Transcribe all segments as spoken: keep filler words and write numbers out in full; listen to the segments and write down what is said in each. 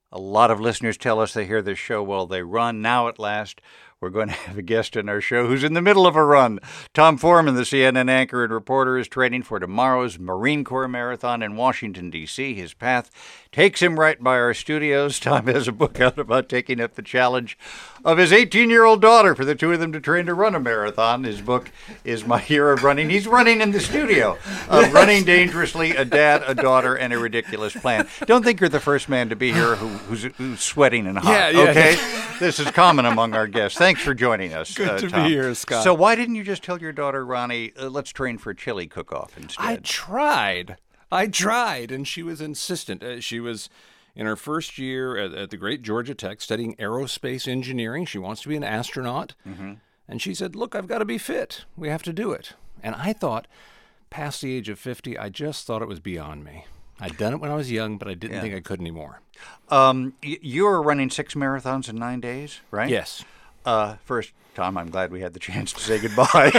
A lot of listeners tell us they hear this show while they run. Now, at last, we're going to have a guest in our show who's in the middle of a run. Tom Foreman, the C N N anchor and reporter, is training for tomorrow's Marine Corps Marathon in Washington, D C His path takes him right by our studios. Tom has a book out about taking up the challenge of his eighteen-year-old daughter for the two of them to train to run a marathon. His book is My Year of Running. He's running in the studio. Uh, running dangerously, a dad, a daughter, and a ridiculous plan. Don't think you're the first man to be here who, who's, who's sweating and hot, yeah, yeah, okay? Yeah. This is common among our guests. Thanks for joining us, Good uh, to Tom. be here, Scott. So why didn't you just tell your daughter, Ronnie, uh, let's train for a chili cook-off instead? I tried. I tried, and she was insistent. Uh, she was in her first year at, at the great Georgia Tech studying aerospace engineering. She wants to be an astronaut. Mm-hmm. And she said, look, I've got to be fit. We have to do it. And I thought, past the age of fifty, I just thought it was beyond me. I'd done it when I was young, but I didn't yeah. think I could anymore. Um, y- you're running six marathons in nine days, right? Yes. Uh, first, Tom, I'm glad we had the chance to say goodbye.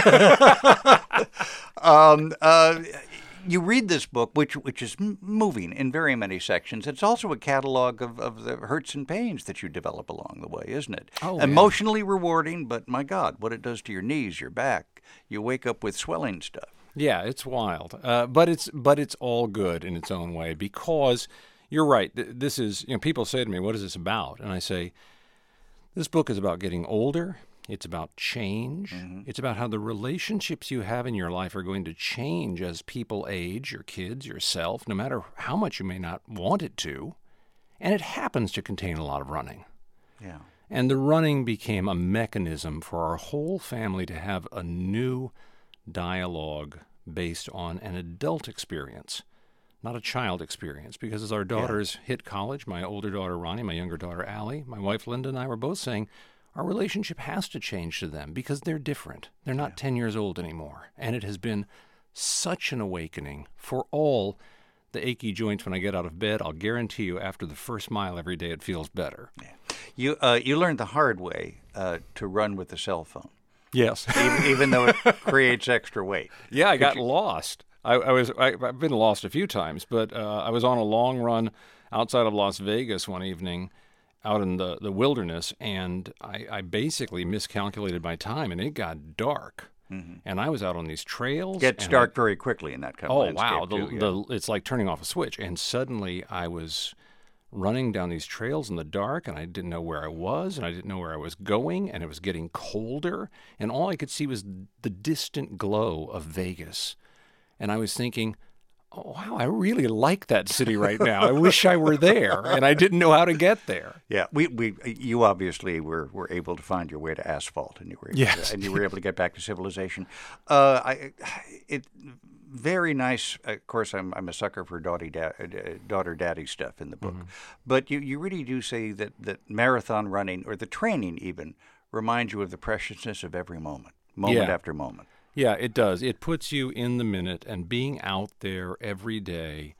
um, uh, you read this book, which which is m- moving in very many sections. It's also a catalog of, of the hurts and pains that you develop along the way, isn't it? Oh, Emotionally yeah. rewarding, but my God, what it does to your knees, your back. You wake up with swelling stuff. Yeah, it's wild, uh, but it's but it's all good in its own way because you're right. Th- this is you know people say to me, "What is this about?" And I say, "This book is about getting older. It's about change. Mm-hmm. It's about how the relationships you have in your life are going to change as people age, your kids, yourself, no matter how much you may not want it to. And it happens to contain a lot of running. Yeah. And the running became a mechanism for our whole family to have a new dialogue based on an adult experience, not a child experience. Because as our daughters yeah. hit college, my older daughter Ronnie, my younger daughter Allie, my wife Linda and I were both saying, our relationship has to change to them because they're different. They're not yeah. ten years old anymore. And it has been such an awakening for all the achy joints when I get out of bed. I'll guarantee you after the first mile every day it feels better. Yeah. You uh, you learned the hard way uh, to run with a cell phone. Yes. even, even though it creates extra weight. Yeah, I got you... lost. I, I was, I, I've been lost a few times, but uh, I was on a long run outside of Las Vegas one evening out in the, the wilderness, and I, I basically miscalculated my time, and it got dark. Mm-hmm. And I was out on these trails. It gets dark I, very quickly in that kind of oh, landscape. Oh, wow. The, too, yeah. the, it's like turning off a switch. And suddenly I was running down these trails in the dark, and I didn't know where I was, and I didn't know where I was going, and it was getting colder, and all I could see was the distant glow of Vegas. And I was thinking, oh, wow, I really like that city right now. I wish I were there, and I didn't know how to get there. Yeah, we, we you obviously were, were able to find your way to asphalt, and you were able yes. to, and you were able to get back to civilization. Uh, I, it very nice. Of course, I'm I'm a sucker for daughter da, daughter daddy stuff in the book, mm-hmm. but you, you really do say that that marathon running or the training even reminds you of the preciousness of every moment, moment yeah. after moment. Yeah, it does. It puts you in the minute, and being out there every day,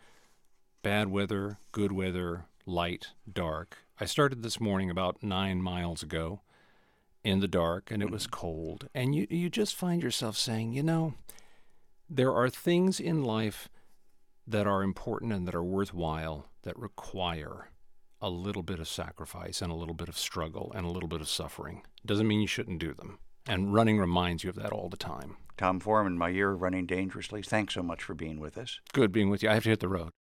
bad weather, good weather, light, dark. I started this morning about nine miles ago in the dark, and it was cold. And you, you just find yourself saying, you know, there are things in life that are important and that are worthwhile that require a little bit of sacrifice and a little bit of struggle and a little bit of suffering. Doesn't mean you shouldn't do them. And running reminds you of that all the time. Tom Foreman, My Year of Running Dangerously. Thanks so much for being with us. Good being with you. I have to hit the road.